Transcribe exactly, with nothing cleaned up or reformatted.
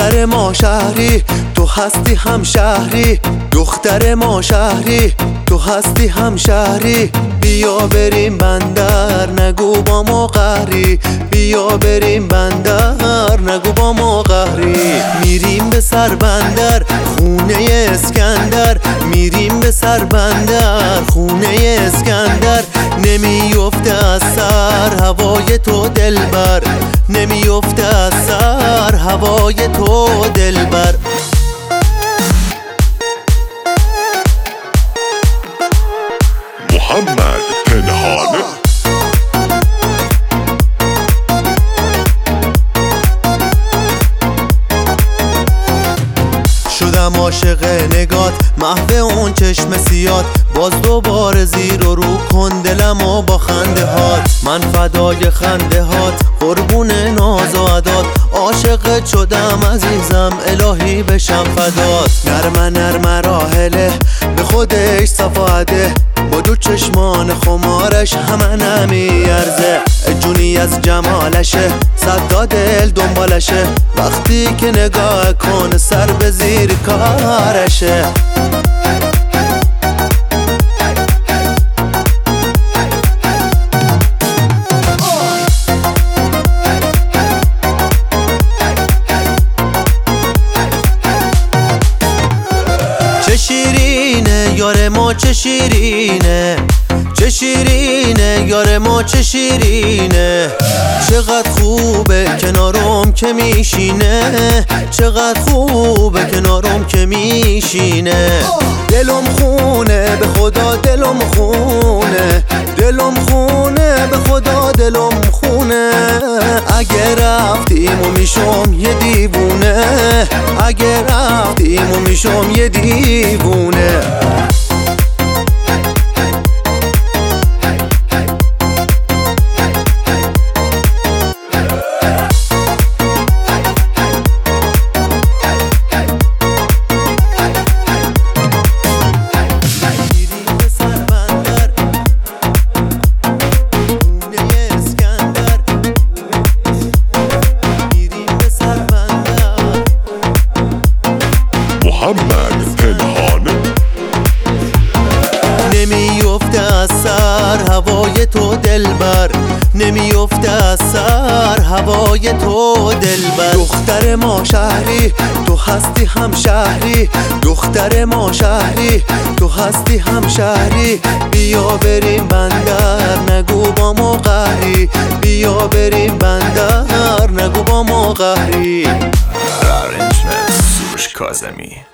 دختر ما شهری تو هستی هم شهری، دختر ما شهری تو هستی هم شهری. بیا بریم بندر نگو با ما قهری، بیا بریم بندر نگو با ما قهری. میریم به سر بندر خونه اسکندر، میریم به سر بندر خونه اسکندر. نمیفته از سر هوای تو دلبر، نمیفته از سر هوای تو دلبر. محمد پنهانه شدم عاشق نگات محو اون چشم سیاد، باز دوباره زیر و رو کن دلمو با خنده هات. من فدای خنده هات قربون ناز و عدات، عاشق شدم عزیزم الهی بشم فدات. نرمه نرمه راحله به خودش صفاده، با دو چشمان خمارش همه نمیارزه. جونی از جمالشه صدا دل دنبالشه، وقتی که نگاه کن سر به زیر کارشه. چه شیرینه یار ما چه شیرینه، چه شیرینه یار ما چه شیرینه. چقدر خوبه کنارم که میشینه، چقدر خوبه کنارم که میشینه. دلم خونه به خدا دلم خونه، دلم خونه به خدا دلم خونه. اگه رفتیم و میشم یه دیوونه، اگه رفتیم و میشم یه دیوونه. محمد پنهانه نمیفته از سر هوای تو دلبر، نمیفته از سر هوای تو دلبر. دختر ما شهری تو هستی هم شهری، دختر ما شهری تو هستی هم شهری. بیا بریم بندر نگو با ما قهری، بیا بریم بندر نگو با ما قهری. Arrangement سروش کاظمی.